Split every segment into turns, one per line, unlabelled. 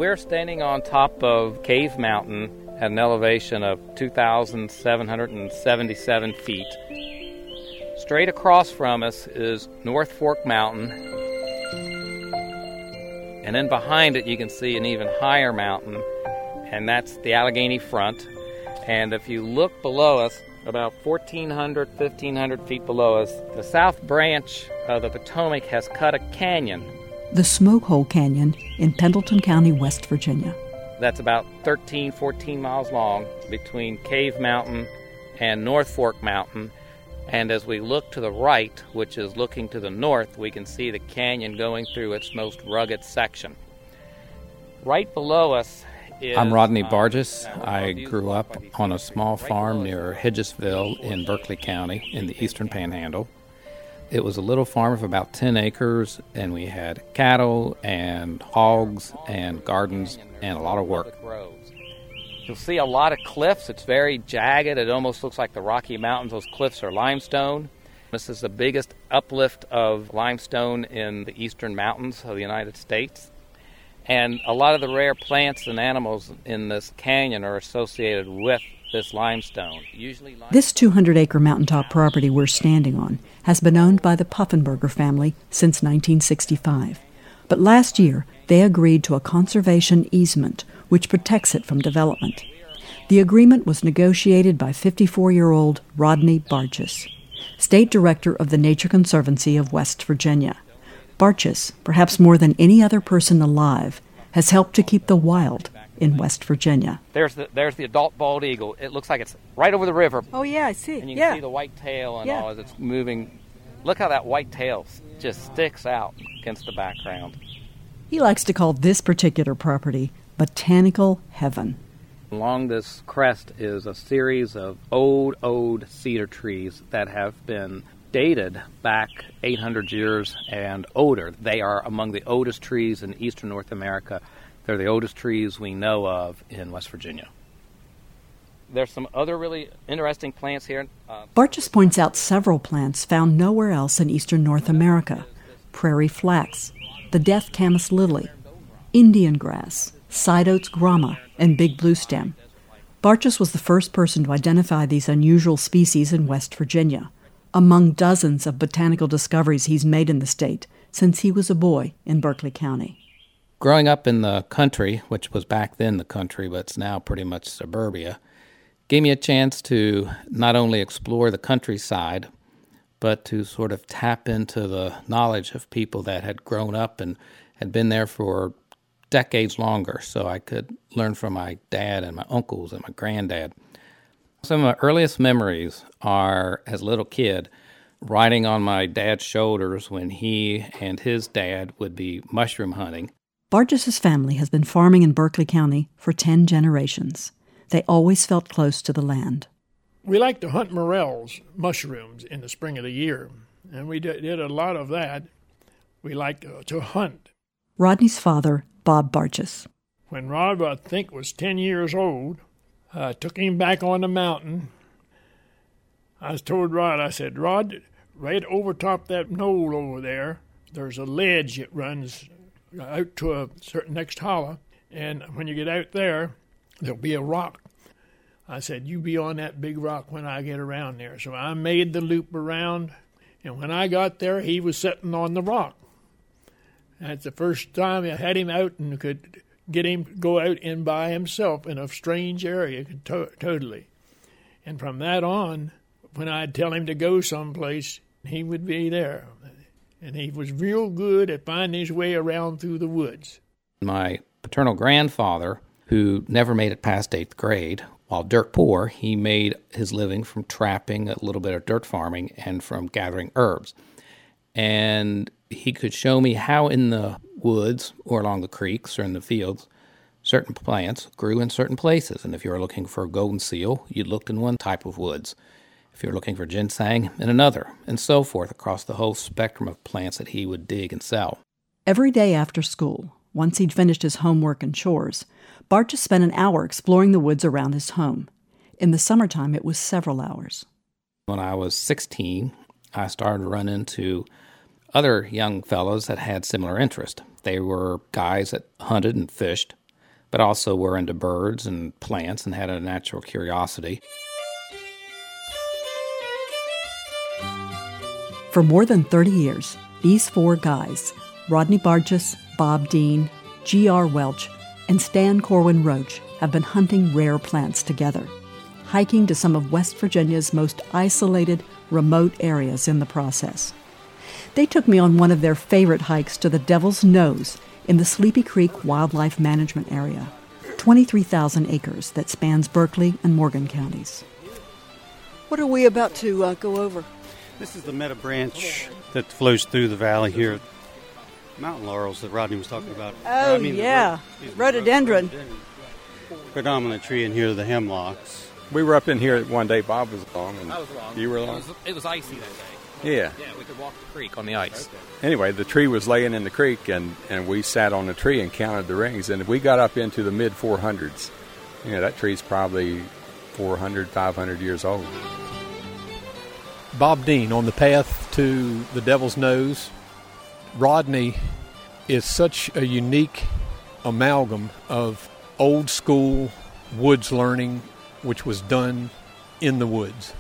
we're standing on top of Cave Mountain at an elevation of 2,777 feet. Straight across from us is North Fork Mountain, and then behind it you can see an even higher mountain, and that's the Allegheny Front. And if you look below us, about 1,500 feet below us, the south branch of the Potomac has cut a canyon.
The Smoke Hole Canyon in Pendleton County, West Virginia.
That's about 14 miles long between Cave Mountain and North Fork Mountain. And as we look to the right, which is looking to the north, we can see the canyon going through its most rugged section. Right below us is...
I'm Rodney Barges. I grew up on a small farm near Hedgesville in Berkeley County in the eastern panhandle. It was a little farm of about 10 acres, and we had cattle and hogs and gardens and a lot of work.
You'll see a lot of cliffs. It's very jagged. It almost looks like the Rocky Mountains. Those cliffs are limestone. This is the biggest uplift of limestone in the eastern mountains of the United States. And a lot of the rare plants and animals in this canyon are associated with this limestone.
This 200-acre mountaintop property we're standing on has been owned by the Puffenberger family since 1965. But last year, they agreed to a conservation easement which protects it from development. The agreement was negotiated by 54-year-old Rodney Barges, State Director of the Nature Conservancy of West Virginia. Barges, perhaps more than any other person alive, has helped to keep the wild in West Virginia.
There's the adult bald eagle. It looks like it's right over the river.
Oh, yeah, I see.
And you can see the white tail and all as it's moving. Look how that white tail just sticks out against the background.
He likes to call this particular property botanical heaven.
Along this crest is a series of old cedar trees that have been dated back 800 years and older. They are among the oldest trees in eastern North America. They're the oldest trees we know of in West Virginia. There's some other really interesting plants here.
Barges points out several plants found nowhere else in eastern North America. Prairie flax, the death camas lily, Indian grass, side oats grama, and big bluestem. Barges was the first person to identify these unusual species in West Virginia, among dozens of botanical discoveries he's made in the state since he was a boy in Berkeley County.
Growing up in the country, which was back then the country, but it's now pretty much suburbia, gave me a chance to not only explore the countryside, but to sort of tap into the knowledge of people that had grown up and had been there for decades longer, so I could learn from my dad and my uncles and my granddad. Some of my earliest memories are, as a little kid, riding on my dad's shoulders when he and his dad would be mushroom hunting.
Barges' family has been farming in Berkeley County for 10 generations. They always felt close to the land.
We like to hunt morels, mushrooms, in the spring of the year, and we did a lot of that. We like to hunt.
Rodney's father, Bob Barges.
When Rod, I think, was 10 years old, I took him back on the mountain. I told Rod, I said, Rod, right over top that knoll over there, there's a ledge that runs out to a certain next hollow, and when you get out there, there'll be a rock. I said, you be on that big rock when I get around there. So I made the loop around, and when I got there, he was sitting on the rock. That's the first time I had him out and could get him to go out in by himself in a strange area, totally. And from that on, when I'd tell him to go someplace, he would be there. And he was real good at finding his way around through the woods.
My paternal grandfather, who never made it past 8th grade, while dirt poor, he made his living from trapping, a little bit of dirt farming, and from gathering herbs. And he could show me how in the woods or along the creeks or in the fields, certain plants grew in certain places. And if you were looking for a golden seal, you looked in one type of woods. If you were looking for ginseng, in another, and so forth across the whole spectrum of plants that he would dig and sell.
Every day after school, once he'd finished his homework and chores, Barges spent an hour exploring the woods around his home. In the summertime, it was several hours.
When I was 16, I started to run into other young fellows that had similar interest. They were guys that hunted and fished, but also were into birds and plants and had a natural curiosity.
For more than 30 years, these four guys, Rodney Bargess, Bob Dean, G.R. Welch, and Stan Corwin Roach, have been hunting rare plants together, hiking to some of West Virginia's most isolated, remote areas in the process. They took me on one of their favorite hikes to the Devil's Nose in the Sleepy Creek Wildlife Management Area, 23,000 acres that spans Berkeley and Morgan counties.
What are we about to go over?
This is the Meta Branch that flows through the valley here. Mountain laurels that Rodney was talking about.
Oh, yeah. Rhododendron.
Predominant tree in here are the hemlocks.
We were up in here one day. Bob was along. And
I was along.
You were along?
It was icy that day.
Yeah.
Yeah, we could walk the creek on the ice.
Anyway, the tree was laying in the creek, and we sat on the tree and counted the rings, and we got up into the mid-400s. You know, that tree's probably 400, 500 years old.
Bob Dean, on the path to the Devil's Nose. Rodney is such a unique amalgam of old school woods learning, which was done in the woods,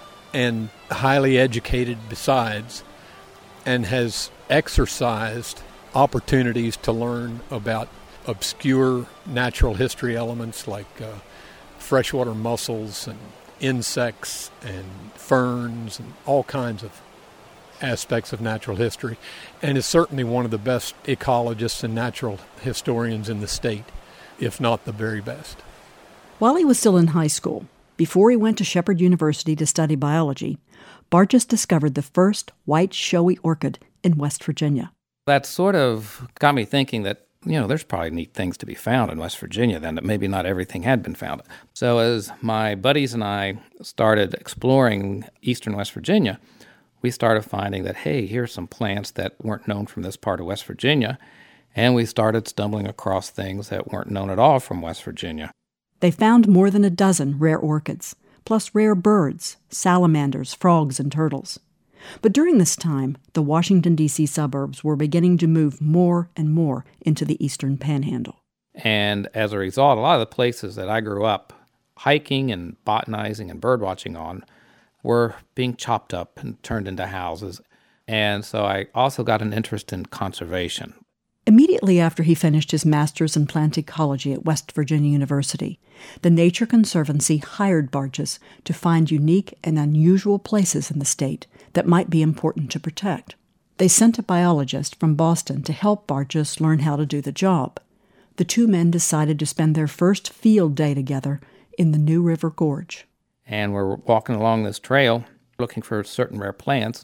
and highly educated besides, and has exercised opportunities to learn about obscure natural history elements like freshwater mussels and insects and ferns and all kinds of aspects of natural history, and is certainly one of the best ecologists and natural historians in the state, if not the very best.
While he was still in high school, before he went to Shepherd University to study biology, Bargess discovered the first white showy orchid in West Virginia.
That sort of got me thinking that, you know, there's probably neat things to be found in West Virginia then, that maybe not everything had been found. So as my buddies and I started exploring eastern West Virginia, we started finding that, hey, here's some plants that weren't known from this part of West Virginia, and we started stumbling across things that weren't known at all from West Virginia.
They found more than a dozen rare orchids, plus rare birds, salamanders, frogs, and turtles. But during this time, the Washington, D.C. suburbs were beginning to move more and more into the eastern panhandle.
And as a result, a lot of the places that I grew up hiking and botanizing and birdwatching on were being chopped up and turned into houses. And so I also got an interest in conservation.
Immediately after he finished his master's in plant ecology at West Virginia University, the Nature Conservancy hired Bargess to find unique and unusual places in the state that might be important to protect. They sent a biologist from Boston to help Bargess learn how to do the job. The two men decided to spend their first field day together in the New River Gorge.
And we're walking along this trail looking for certain rare plants.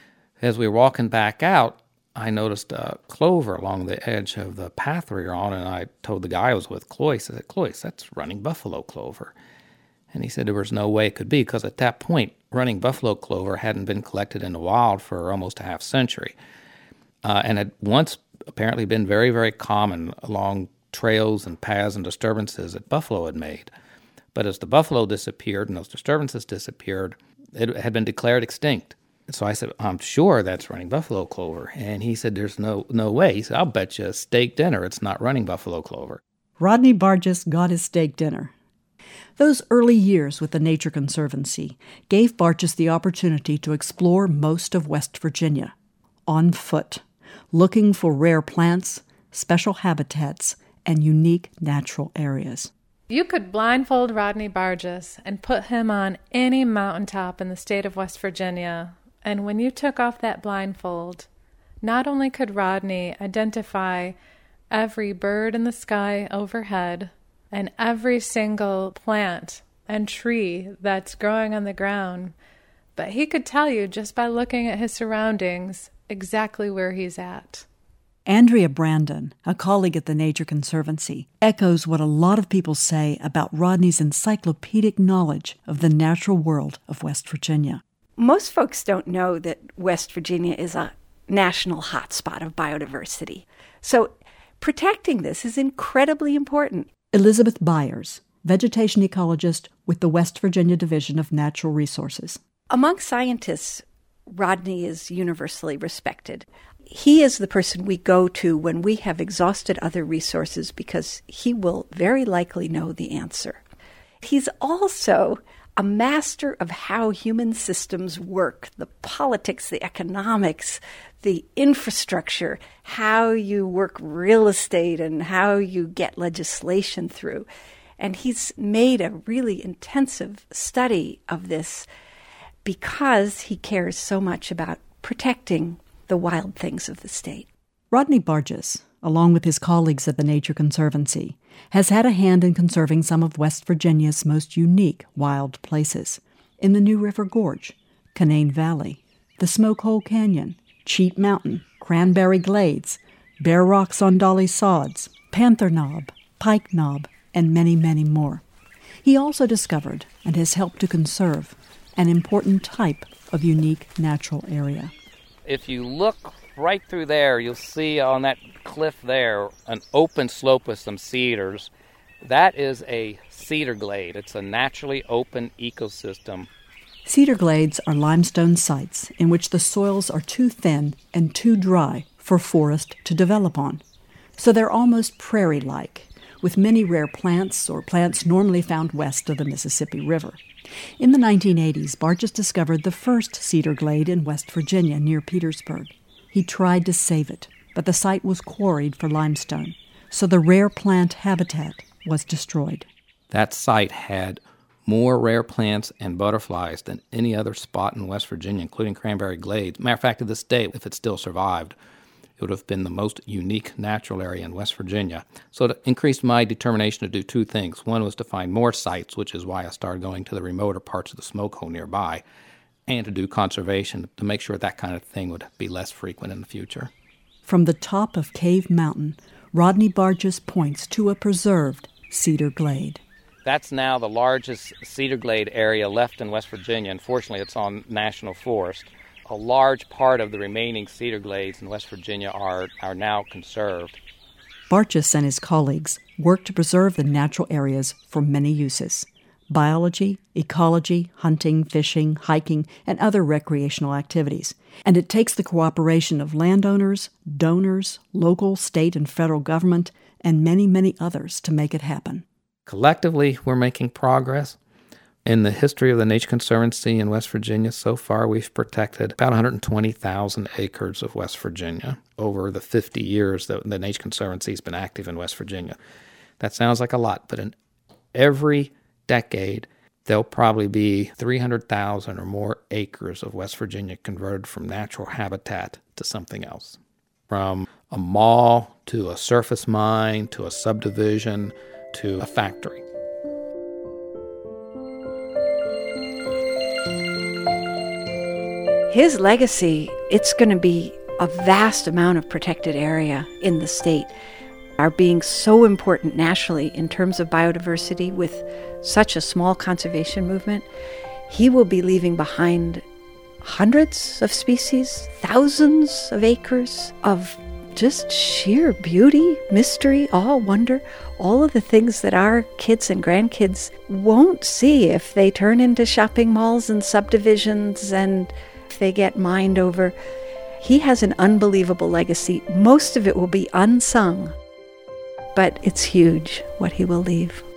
As we were walking back out, I noticed a clover along the edge of the path we were on, and I told the guy I was with, Cloyce, I said, Cloyce, that's running buffalo clover. And he said there was no way it could be, because at that point, running buffalo clover hadn't been collected in the wild for almost a half century, and had once apparently been very, very common along trails and paths and disturbances that buffalo had made. But as the buffalo disappeared and those disturbances disappeared, it had been declared extinct. So I said, I'm sure that's running buffalo clover. And he said, there's no way. He said, I'll bet you a steak dinner it's not running buffalo clover.
Rodney Bargess got his steak dinner. Those early years with the Nature Conservancy gave Bargess the opportunity to explore most of West Virginia, on foot, looking for rare plants, special habitats, and unique natural areas.
You could blindfold Rodney Bargess and put him on any mountaintop in the state of West Virginia, and when you took off that blindfold, not only could Rodney identify every bird in the sky overhead and every single plant and tree that's growing on the ground, but he could tell you just by looking at his surroundings exactly where he's at.
Andrea Brandon, a colleague at the Nature Conservancy, echoes what a lot of people say about Rodney's encyclopedic knowledge of the natural world of West Virginia.
Most folks don't know that West Virginia is a national hotspot of biodiversity. So protecting this is incredibly important.
Elizabeth Byers, vegetation ecologist with the West Virginia Division of Natural Resources.
Among scientists, Rodney is universally respected. he is the person we go to when we have exhausted other resources because he will very likely know the answer. He's also a master of how human systems work, the politics, the economics, the infrastructure, how you work real estate and how you get legislation through. And he's made a really intensive study of this because he cares so much about protecting the wild things of the state.
Rodney Barges, along with his colleagues at the Nature Conservancy, has had a hand in conserving some of West Virginia's most unique wild places. In the New River Gorge, Canaan Valley, the Smoke Hole Canyon, Cheat Mountain, Cranberry Glades, Bare Rocks on Dolly Sods, Panther Knob, Pike Knob, and many, many more. He also discovered and has helped to conserve an important type of unique natural area.
If you look right through there, you'll see on that cliff there an open slope with some cedars. That is a cedar glade. It's a naturally open ecosystem.
Cedar glades are limestone sites in which the soils are too thin and too dry for forest to develop on. So they're almost prairie-like, with many rare plants or plants normally found west of the Mississippi River. In the 1980s, Barges discovered the first cedar glade in West Virginia near Petersburg. He tried to save it, but the site was quarried for limestone, so the rare plant habitat was destroyed.
That site had more rare plants and butterflies than any other spot in West Virginia, including Cranberry Glades. Matter of fact, to this day, if it still survived, it would have been the most unique natural area in West Virginia. So it increased my determination to do two things. One was to find more sites, which is why I started going to the remoter parts of the Smoke Hole nearby, and to do conservation to make sure that kind of thing would be less frequent in the future.
From the top of Cave Mountain, Rodney Barges points to a preserved cedar glade.
That's now the largest cedar glade area left in West Virginia. Unfortunately, it's on national forest. A large part of the remaining cedar glades in West Virginia are now conserved.
Barges and his colleagues work to preserve the natural areas for many uses: biology, ecology, hunting, fishing, hiking, and other recreational activities. And it takes the cooperation of landowners, donors, local, state, and federal government, and many, many others to make it happen.
Collectively, we're making progress. In the history of the Nature Conservancy in West Virginia, so far we've protected about 120,000 acres of West Virginia over the 50 years that the Nature Conservancy has been active in West Virginia. That sounds like a lot, but in every decade, there'll probably be 300,000 or more acres of West Virginia converted from natural habitat to something else. From a mall to a surface mine to a subdivision to a factory.
His legacy, it's going to be a vast amount of protected area in the state, are being so important nationally in terms of biodiversity with such a small conservation movement. He will be leaving behind hundreds of species, thousands of acres of just sheer beauty, mystery, awe, wonder, all of the things that our kids and grandkids won't see if they turn into shopping malls and subdivisions and they get mined over. He has an unbelievable legacy. Most of it will be unsung, but it's huge what he will leave.